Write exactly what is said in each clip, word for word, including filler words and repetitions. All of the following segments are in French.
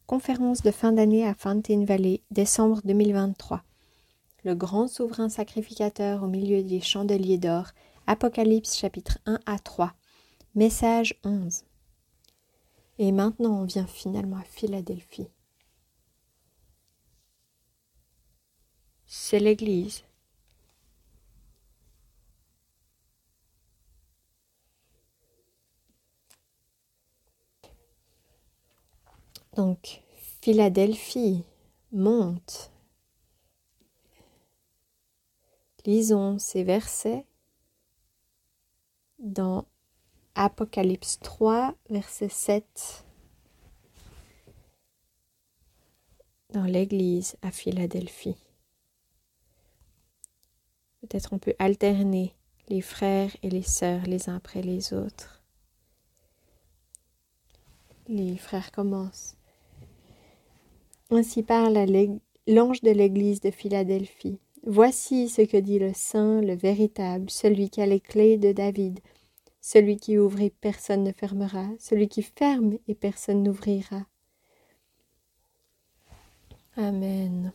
Conférence de fin d'année à Fountain Valley, décembre deux mille vingt-trois. Le grand souverain sacrificateur au milieu des chandeliers d'or, Apocalypse chapitre un à trois. Message onze. Et maintenant on vient finalement à Philadelphie. C'est l'Église. Donc, Philadelphie monte. Lisons ces versets dans Apocalypse trois, verset sept, dans l'Église à Philadelphie. Peut-être on peut alterner les frères et les sœurs les uns après les autres. Les frères commencent. Ainsi parle l'ange de l'Église de Philadelphie. Voici ce que dit le Saint, le véritable, celui qui a les clés de David, celui qui ouvre et personne ne fermera, celui qui ferme et personne n'ouvrira. Amen.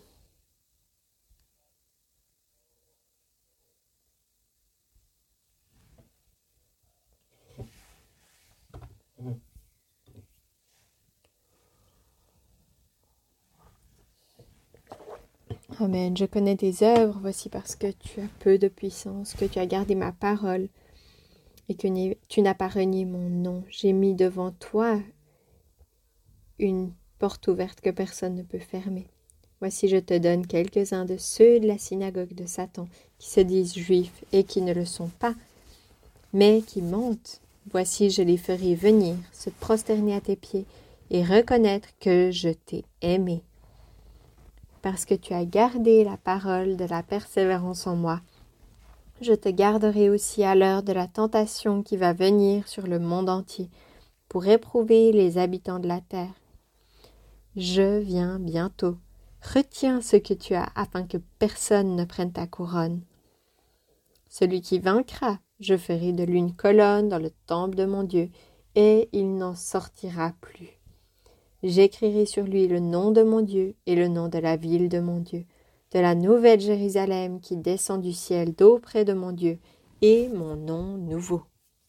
Amen. Je connais tes œuvres, voici parce que tu as peu de puissance, que tu as gardé ma parole et que tu n'as pas renié mon nom. J'ai mis devant toi une porte ouverte que personne ne peut fermer. Voici, je te donne quelques-uns de ceux de la synagogue de Satan qui se disent juifs et qui ne le sont pas, mais qui mentent. Voici, je les ferai venir, se prosterner à tes pieds et reconnaître que je t'ai aimé. Parce que tu as gardé la parole de la persévérance en moi, je te garderai aussi à l'heure de la tentation qui va venir sur le monde entier pour éprouver les habitants de la terre. Je viens bientôt. Retiens ce que tu as afin que personne ne prenne ta couronne. Celui qui vaincra, je ferai de lui une colonne dans le temple de mon Dieu, et il n'en sortira plus. J'écrirai sur lui le nom de mon Dieu et le nom de la ville de mon Dieu, de la nouvelle Jérusalem qui descend du ciel d'auprès de mon Dieu, et mon nom nouveau.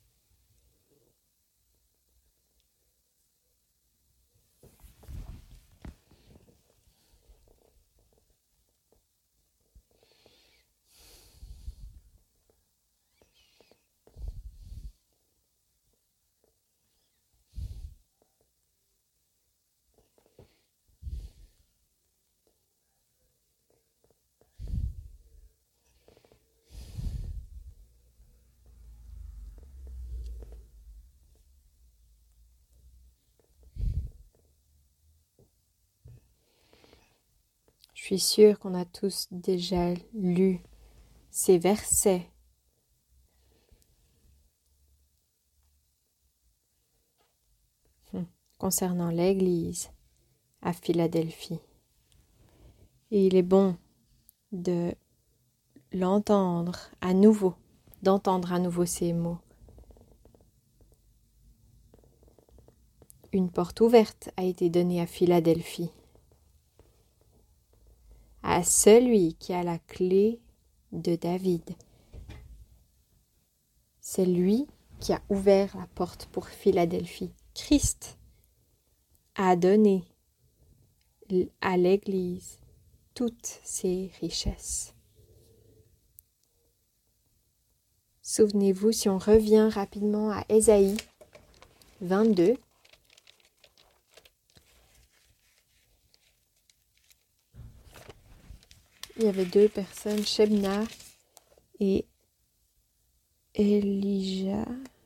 Je suis sûre qu'on a tous déjà lu ces versets. Concernant l'Église à Philadelphie. Et il est bon de l'entendre à nouveau, d'entendre à nouveau ces mots. Une porte ouverte a été donnée à Philadelphie, à celui qui a la clé de David. C'est lui qui a ouvert la porte pour Philadelphie. Christ a donné à l'Église toutes ses richesses. Souvenez-vous, si on revient rapidement à Ésaïe vingt-deux, il y avait deux personnes, Shebna et Elijah.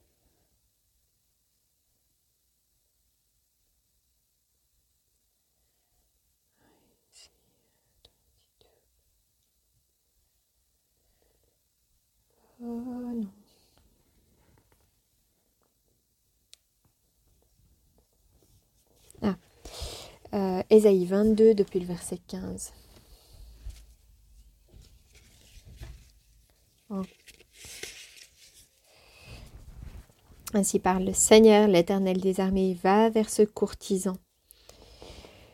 Oh non. Ah, euh, Ésaïe vingt-deux depuis le verset quinze. Oh. Ainsi parle le Seigneur, l'Éternel des armées, va vers ce courtisan.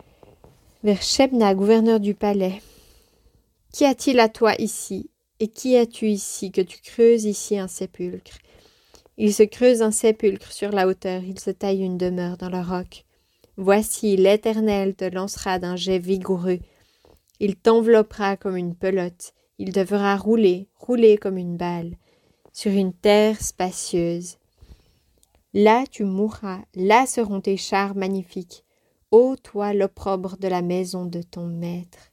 vers Shebna, gouverneur du palais. Qu'y a-t-il à toi ici? Et qui as-tu ici que tu creuses ici un sépulcre? Il se creuse un sépulcre sur la hauteur, il se taille une demeure dans le roc. Voici, l'Éternel te lancera d'un jet vigoureux. Il t'enveloppera comme une pelote, il te fera rouler, rouler comme une balle, sur une terre spacieuse. Là tu mourras, là seront tes chars magnifiques. Ô toi l'opprobre de la maison de ton maître.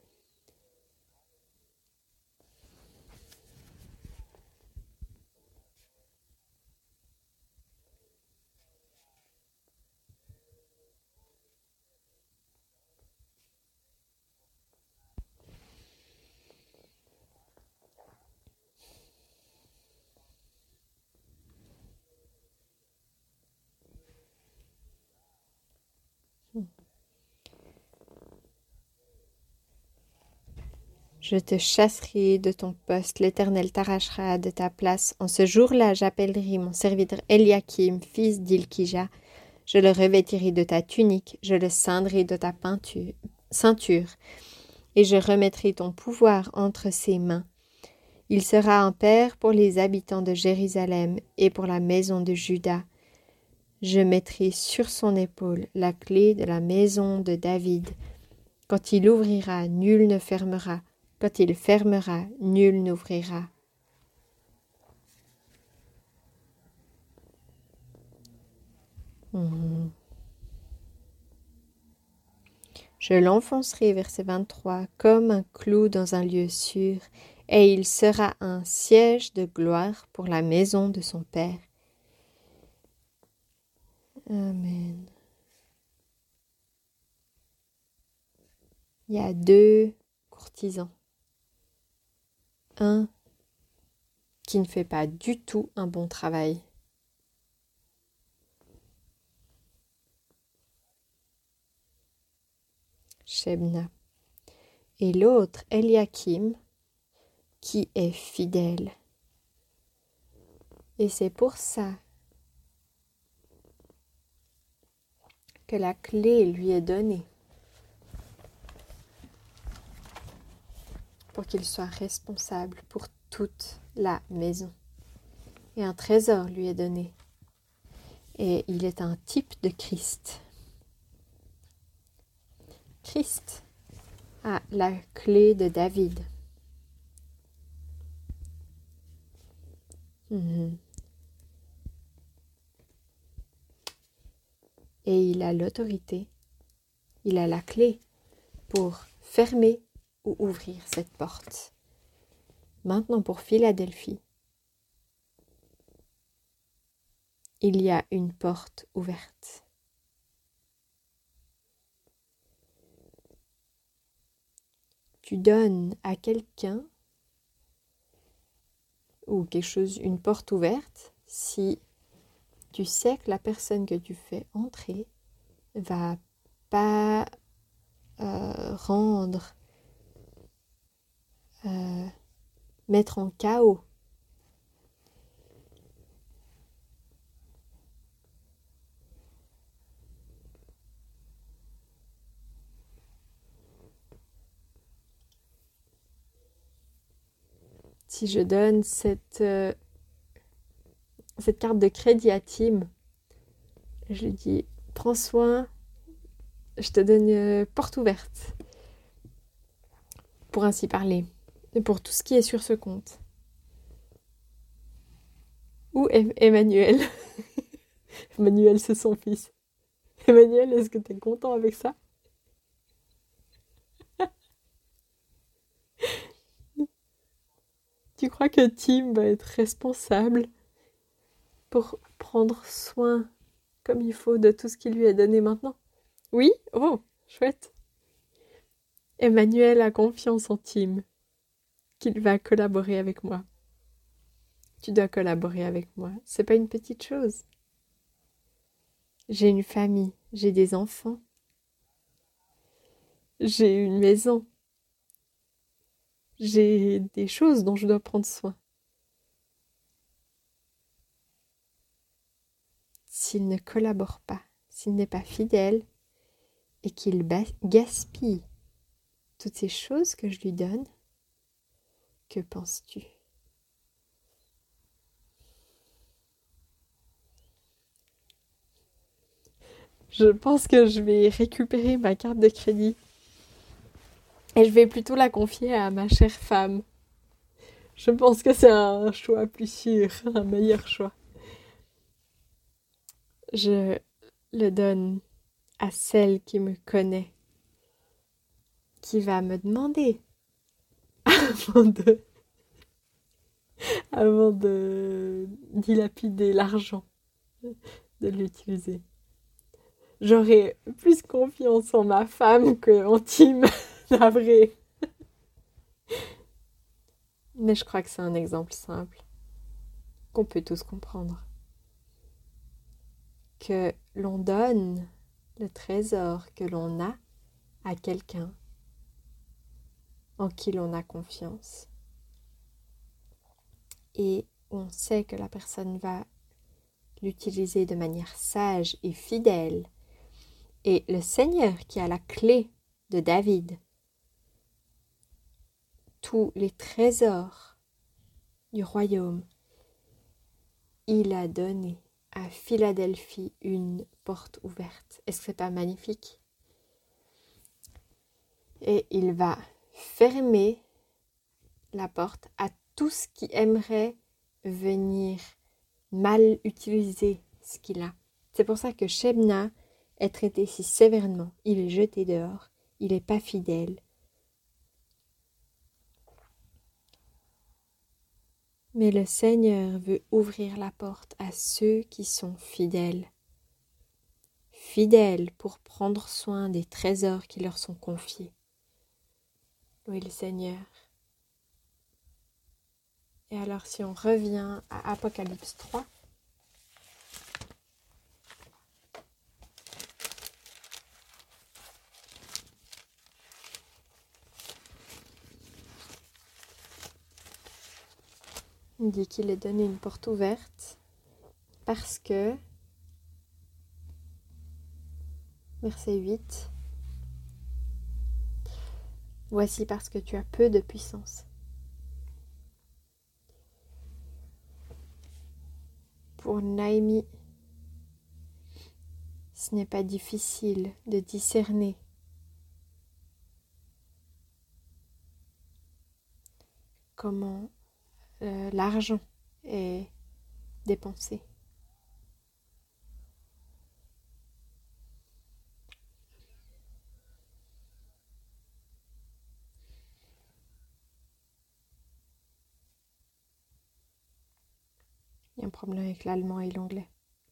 Je te chasserai de ton poste, l'Éternel t'arrachera de ta place. En ce jour-là, j'appellerai mon serviteur Eliakim, fils d'Ilkija. Je le revêtirai de ta tunique, je le ceindrai de ta peinture, ceinture, et je remettrai ton pouvoir entre ses mains. Il sera un père pour les habitants de Jérusalem et pour la maison de Juda. Je mettrai sur son épaule la clé de la maison de David. Quand il ouvrira, nul ne fermera. Quand il fermera, nul n'ouvrira. Mmh. Je l'enfoncerai, verset vingt-trois, comme un clou dans un lieu sûr, et il sera un siège de gloire pour la maison de son Père. Amen. Il y a deux courtisans. Un qui ne fait pas du tout un bon travail. Shebna. Et l'autre, Eliakim, qui est fidèle. Et c'est pour ça que la clé lui est donnée. Pour qu'il soit responsable pour toute la maison. Et un trésor lui est donné. Et il est un type de Christ. Christ a la clé de David. Mmh. Et il a l'autorité, il a la clé pour fermer ou ouvrir cette porte. Maintenant pour Philadelphie, il y a une porte ouverte. Tu donnes à quelqu'un ou quelque chose, une porte ouverte, si tu sais que la personne que tu fais entrer va pas euh, rendre, euh, mettre en chaos si je donne cette, euh, cette carte de crédit à Tim, je lui dis, prends soin, je te donne euh, porte ouverte, pour ainsi parler, et pour tout ce qui est sur ce compte. Ou Emmanuel. Emmanuel, c'est son fils. Emmanuel, est-ce que tu es content avec ça? Tu crois que Tim va être responsable pour prendre soin comme il faut de tout ce qui lui est donné maintenant? Oui? Oh, chouette. Emmanuel a confiance en Tim, qu'il va collaborer avec moi. Tu dois collaborer avec moi. C'est pas une petite chose. J'ai une famille, j'ai des enfants, j'ai une maison, j'ai des choses dont je dois prendre soin. S'il ne collabore pas, s'il n'est pas fidèle, et qu'il ba- gaspille toutes ces choses que je lui donne, que penses-tu? Je pense que je vais récupérer ma carte de crédit et je vais plutôt la confier à ma chère femme. Je pense que c'est un choix plus sûr, un meilleur choix. Je le donne à celle qui me connaît, qui va me demander avant de, avant de dilapider l'argent, de l'utiliser. J'aurais plus confiance en ma femme qu'en Tim, navré. Mais je crois que c'est un exemple simple, qu'on peut tous comprendre. Que l'on donne le trésor que l'on a à quelqu'un en qui l'on a confiance. Et on sait que la personne va l'utiliser de manière sage et fidèle. Et le Seigneur qui a la clé de David, tous les trésors du royaume, il a donné à Philadelphie une porte ouverte. Est-ce que c'est pas magnifique? Et il va fermer la porte à tout ce qui aimerait venir mal utiliser ce qu'il a. C'est pour ça que Shebna est traité si sévèrement. Il est jeté dehors. Il n'est pas fidèle. Mais le Seigneur veut ouvrir la porte à ceux qui sont fidèles. Fidèles pour prendre soin des trésors qui leur sont confiés. Oui, le Seigneur. Et alors si on revient à Apocalypse trois, il dit qu'il est donné une porte ouverte parce que, verset huit, voici parce que tu as peu de puissance. Pour Naïmi, ce n'est pas difficile de discerner comment euh, l'argent est dépensé. Il y a un problème avec l'allemand et l'anglais.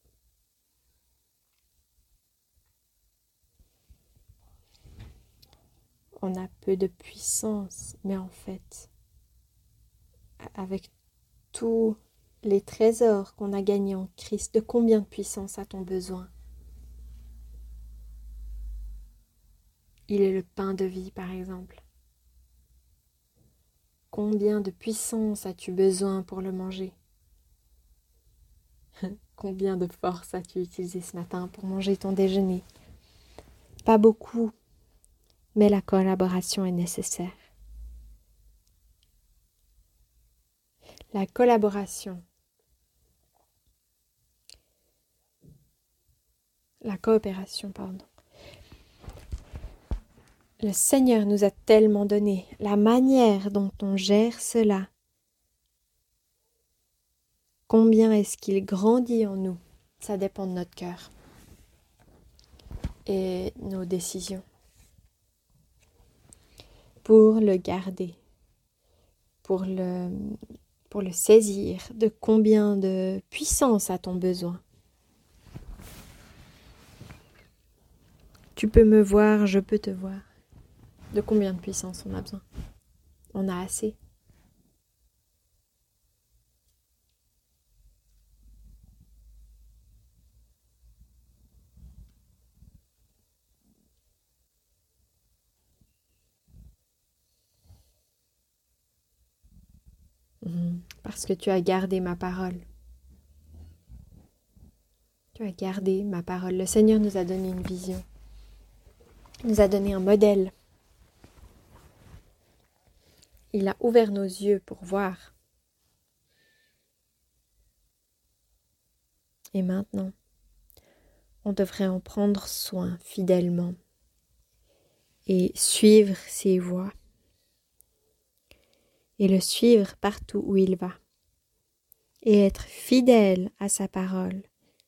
On a peu de puissance, mais en fait, avec tous les trésors qu'on a gagnés en Christ, de combien de puissance a-t-on besoin? Il est le pain de vie, par exemple. Combien de puissance as-tu besoin pour le manger? Combien de force as-tu utilisé ce matin pour manger ton déjeuner? Pas beaucoup, mais la collaboration est nécessaire. La collaboration, la coopération, pardon. Le Seigneur nous a tellement donné la manière dont on gère cela. Combien est-ce qu'il grandit en nous? Ça dépend de notre cœur et nos décisions. Pour le garder, pour le, pour le saisir, de combien de puissance a-t-on besoin? Tu peux me voir, je peux te voir. De combien de puissance on a besoin? On a assez. Parce que tu as gardé ma parole. Tu as gardé ma parole. Le Seigneur nous a donné une vision. Il nous a donné un modèle. Il a ouvert nos yeux pour voir. Et maintenant, on devrait en prendre soin fidèlement et suivre ses voies et le suivre partout où il va et être fidèle à sa parole.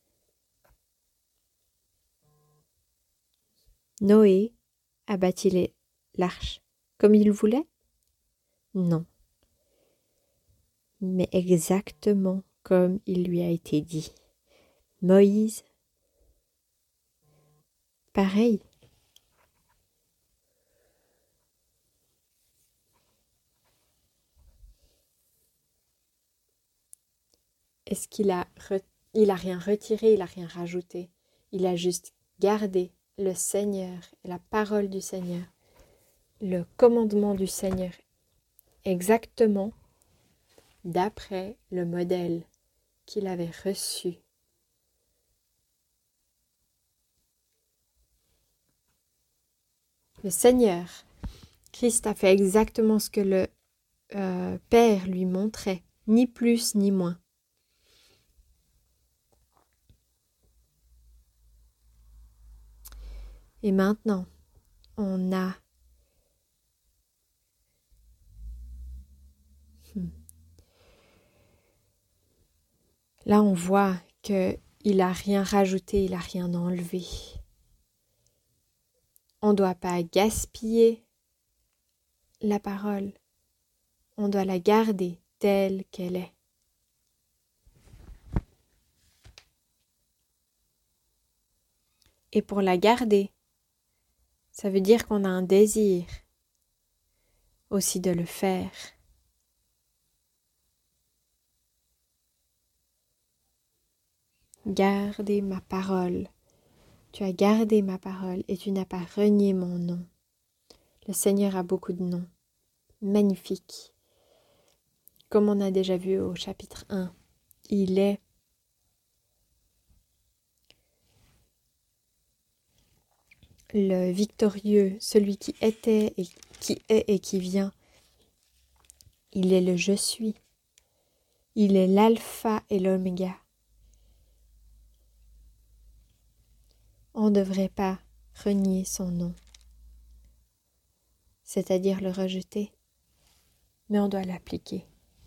Noé a bâti les- l'arche comme il voulait? Non, mais exactement comme il lui a été dit. Moïse, pareil. Est-ce qu'il a, re- il a rien retiré, il a rien rajouté. Il a juste gardé le Seigneur et la parole du Seigneur, le commandement du Seigneur, exactement d'après le modèle qu'il avait reçu. Le Seigneur, Christ a fait exactement ce que le euh, Père lui montrait, ni plus ni moins. Et maintenant, on a hmm. Là, on voit qu'il n'a rien rajouté, il n'a rien enlevé. On ne doit pas gaspiller la parole. On doit la garder telle qu'elle est. Et pour la garder, ça veut dire qu'on a un désir aussi de le faire. Gardez ma parole. Tu as gardé ma parole et tu n'as pas renié mon nom. Le Seigneur a beaucoup de noms. Magnifiques. Comme on a déjà vu au chapitre un, il est le victorieux, celui qui était et qui est et qui vient. Il est le je suis. Il est l'alpha et l'oméga. On ne devrait pas renier son nom, c'est-à-dire le rejeter, mais on doit l'appliquer.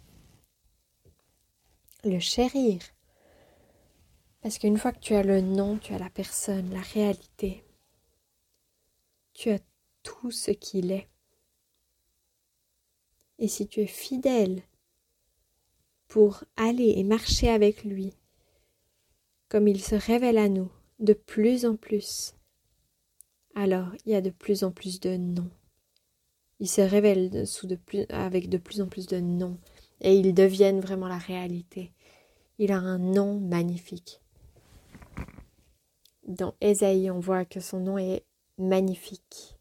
Le chérir, parce qu'une fois que tu as le nom, tu as la personne, la réalité. Tu as tout ce qu'il est. Et si tu es fidèle pour aller et marcher avec lui, comme il se révèle à nous de plus en plus, alors il y a de plus en plus de noms. Il se révèle sous de plus, avec de plus en plus de noms et ils deviennent vraiment la réalité. Il a un nom magnifique. Dans Ésaïe, on voit que son nom est magnifique.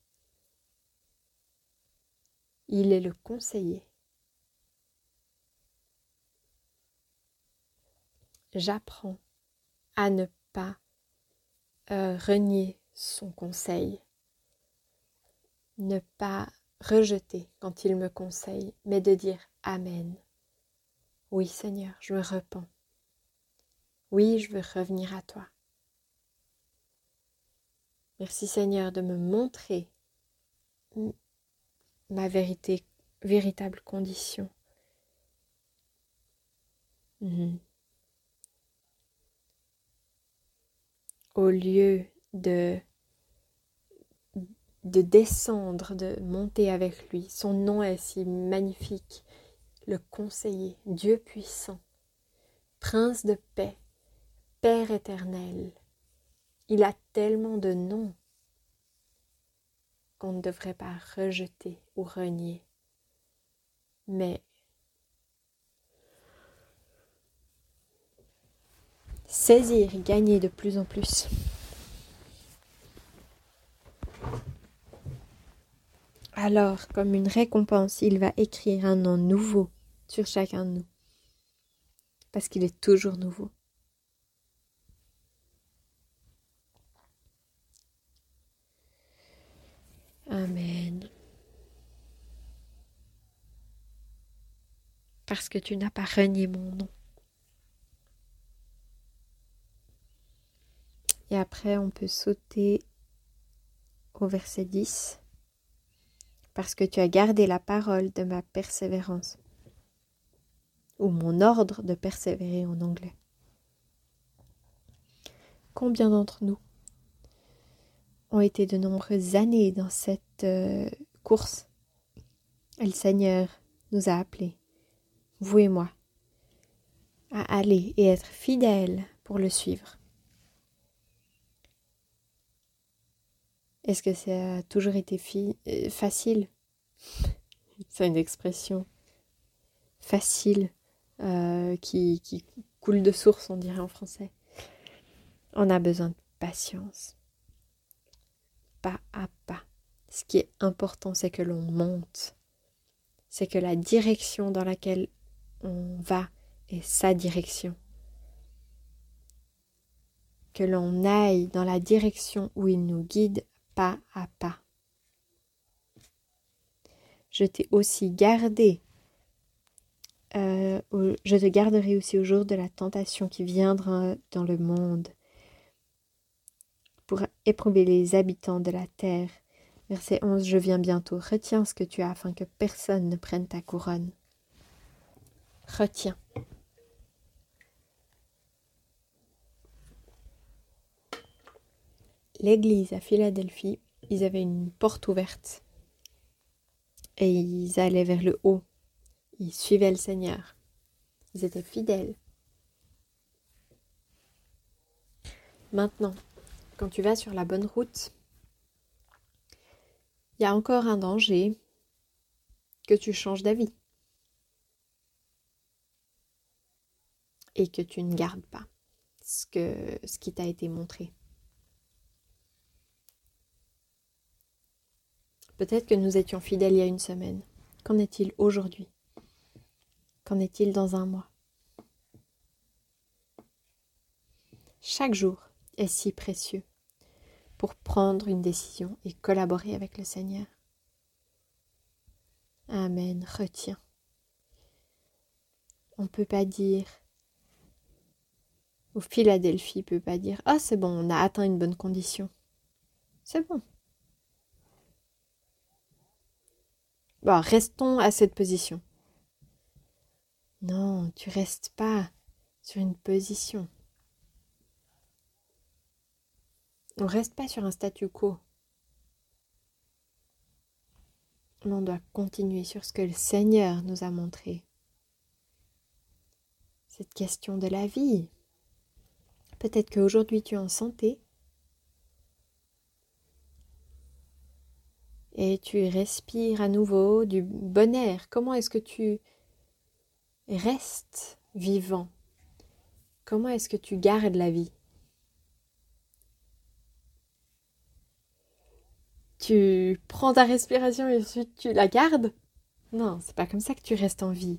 Il est le conseiller. J'apprends à ne pas euh, renier son conseil, ne pas rejeter quand il me conseille, mais de dire Amen. Oui Seigneur, je me repens. Oui, je veux revenir à toi. Merci Seigneur de me montrer ma vérité, véritable condition. Mmh. Au lieu de, de descendre, de monter avec lui. Son nom est si magnifique. Le conseiller, Dieu puissant, Prince de paix, Père éternel. Il a tellement de noms qu'on ne devrait pas rejeter ou renier. Mais saisir et gagner de plus en plus. Alors, comme une récompense, il va écrire un nom nouveau sur chacun de nous. Parce qu'il est toujours nouveau. Amen. Parce que tu n'as pas renié mon nom. Et après, on peut sauter au verset dix. Parce que tu as gardé la parole de ma persévérance. Ou mon ordre de persévérer en anglais. Combien d'entre nous ont été de nombreuses années dans cette euh, course? Et le Seigneur nous a appelés, vous et moi, à aller et être fidèles pour le suivre. Est-ce que ça a toujours été fi- euh, facile? C'est une expression facile euh, qui, qui coule de source, on dirait en français. On a besoin de patience, pas à pas. Ce qui est important, c'est que l'on monte. C'est que la direction dans laquelle on va est sa direction. Que l'on aille dans la direction où il nous guide pas à pas. Je t'ai aussi gardé, euh, au, je te garderai aussi au jour de la tentation qui viendra dans le monde pour éprouver les habitants de la terre. Verset onze, je viens bientôt. Retiens ce que tu as afin que personne ne prenne ta couronne. Retiens. L'église à Philadelphie, ils avaient une porte ouverte et ils allaient vers le haut. Ils suivaient le Seigneur. Ils étaient fidèles. Maintenant, quand tu vas sur la bonne route, il y a encore un danger que tu changes d'avis et que tu ne gardes pas ce, que, ce qui t'a été montré. Peut-être que nous étions fidèles il y a une semaine. Qu'en est-il aujourd'hui? Qu'en est-il dans un mois? Chaque jour est si précieux pour prendre une décision et collaborer avec le Seigneur. Amen, retiens. On ne peut pas dire, ou Philadelphie ne peut pas dire, ah c'est bon, on a atteint une bonne condition. C'est bon. Bon, restons à cette position. Non, tu restes pas sur une position. On ne reste pas sur un statu quo. On doit continuer sur ce que le Seigneur nous a montré. Cette question de la vie. Peut-être qu'aujourd'hui tu es en santé et tu respires à nouveau du bon air. Comment est-ce que tu restes vivant? Comment est-ce que tu gardes la vie? Tu prends ta respiration et ensuite tu la gardes? Non, c'est pas comme ça que tu restes en vie.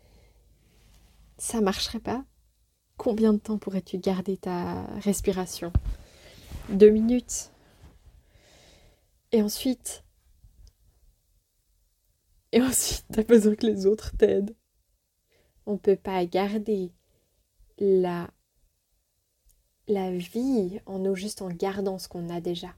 Ça marcherait pas. Combien de temps pourrais-tu garder ta respiration? Deux minutes. Et ensuite, et ensuite, t'as besoin que les autres t'aident. On ne peut pas garder la, la vie en nous juste en gardant ce qu'on a déjà.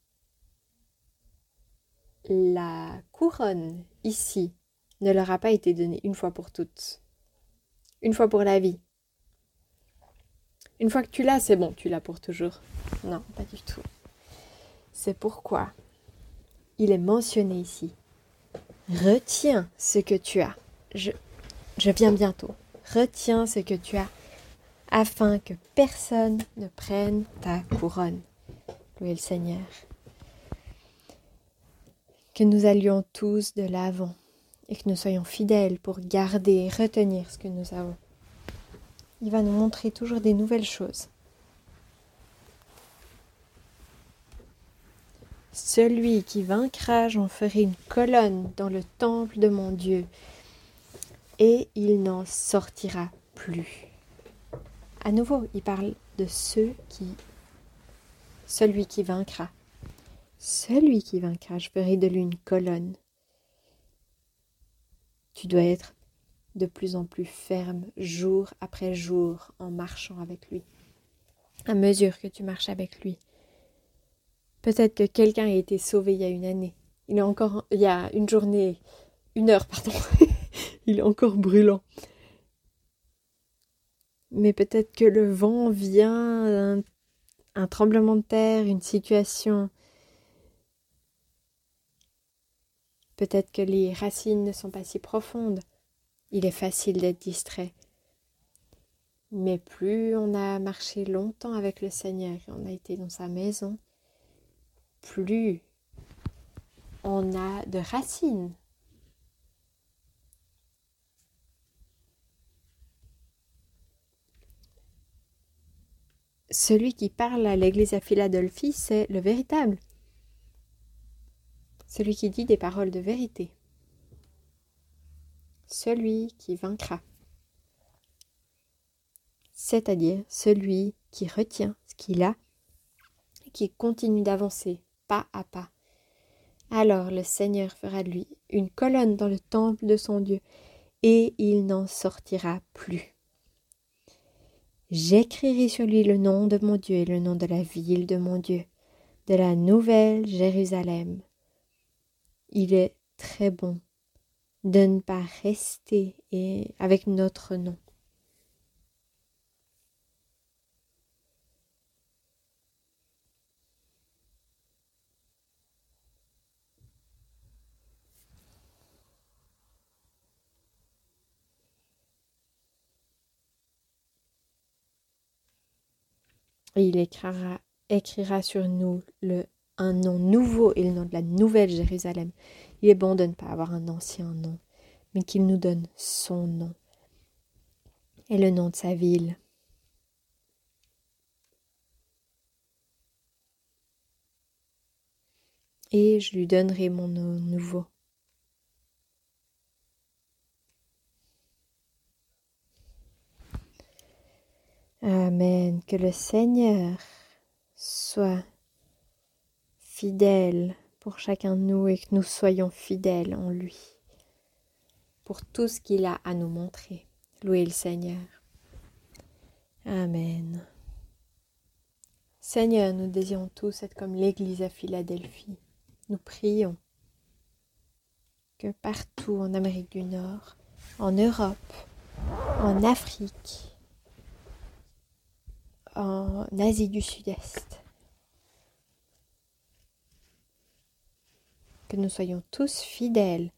La couronne, ici, ne leur a pas été donnée une fois pour toutes. Une fois pour la vie. Une fois que tu l'as, c'est bon, tu l'as pour toujours. Non, pas du tout. C'est pourquoi il est mentionné ici. Retiens ce que tu as. Je, je viens bientôt. Retiens ce que tu as, afin que personne ne prenne ta couronne. Louez le Seigneur. Que nous allions tous de l'avant et que nous soyons fidèles pour garder et retenir ce que nous avons. Il va nous montrer toujours des nouvelles choses. Celui qui vaincra, j'en ferai une colonne dans le temple de mon Dieu, et il n'en sortira plus. À nouveau, il parle de ceux qui, celui qui vaincra. Celui qui vaincra, je ferai de lui une colonne. Tu dois être de plus en plus ferme, jour après jour, en marchant avec lui. À mesure que tu marches avec lui. Peut-être que quelqu'un a été sauvé il y a une année. Il est encore, il y a une journée, une heure, pardon. Il est encore brûlant. Mais peut-être que le vent vient, un, un tremblement de terre, une situation. Peut-être que les racines ne sont pas si profondes. Il est facile d'être distrait. Mais plus on a marché longtemps avec le Seigneur, on a été dans sa maison, plus on a de racines. Celui qui parle à l'église à Philadelphie, c'est le véritable. Celui qui dit des paroles de vérité. Celui qui vaincra. C'est-à-dire celui qui retient ce qu'il a et qui continue d'avancer pas à pas. Alors le Seigneur fera de lui une colonne dans le temple de son Dieu et il n'en sortira plus. J'écrirai sur lui le nom de mon Dieu et le nom de la ville de mon Dieu, de la nouvelle Jérusalem. Il est très bon de ne pas rester et avec notre nom. Et il écrira, écrira sur nous le, un nom nouveau et le nom de la nouvelle Jérusalem. Il est bon de ne pas avoir un ancien nom, mais qu'il nous donne son nom et le nom de sa ville. Et je lui donnerai mon nom nouveau. Amen. Que le Seigneur soit fidèle pour chacun de nous et que nous soyons fidèles en lui pour tout ce qu'il a à nous montrer. Louez le Seigneur. Amen. Seigneur, nous désirons tous être comme l'Église à Philadelphie. Nous prions que partout en Amérique du Nord, en Europe, en Afrique, en Asie du Sud-Est, que nous soyons tous fidèles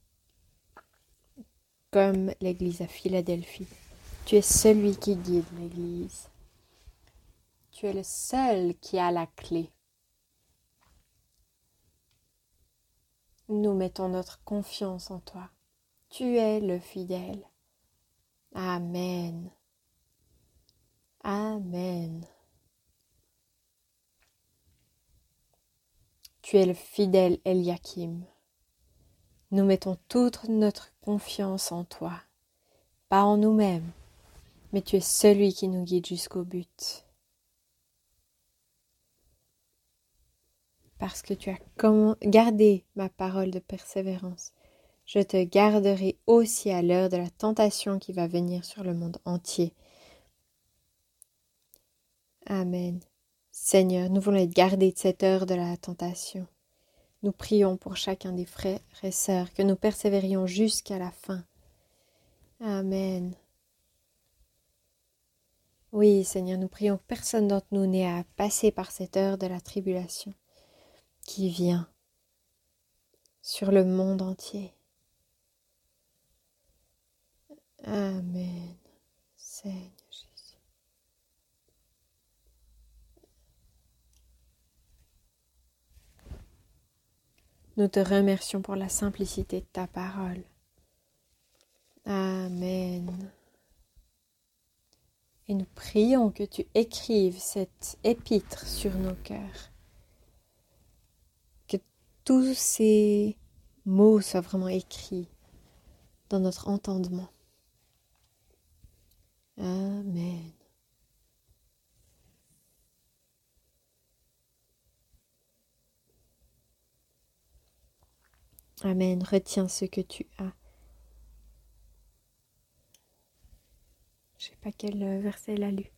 comme l'Église à Philadelphie. Tu es celui qui guide l'Église. Tu es le seul qui a la clé. Nous mettons notre confiance en toi. Tu es le fidèle. Amen. Amen. Tu es le fidèle Eliakim. Nous mettons toute notre confiance en toi, pas en nous-mêmes, mais tu es celui qui nous guide jusqu'au but. Parce que tu as gardé ma parole de persévérance, je te garderai aussi à l'heure de la tentation qui va venir sur le monde entier. Amen. Seigneur, nous voulons être gardés de cette heure de la tentation. Nous prions pour chacun des frères et sœurs que nous persévérions jusqu'à la fin. Amen. Oui, Seigneur, nous prions que personne d'entre nous n'ait à passer par cette heure de la tribulation qui vient sur le monde entier. Amen. Seigneur Jésus. Nous te remercions pour la simplicité de ta parole. Amen. Et nous prions que tu écrives cette épître sur nos cœurs. Que tous ces mots soient vraiment écrits dans notre entendement. Amen. Amen. Retiens ce que tu as. Je sais pas quel verset elle a lu.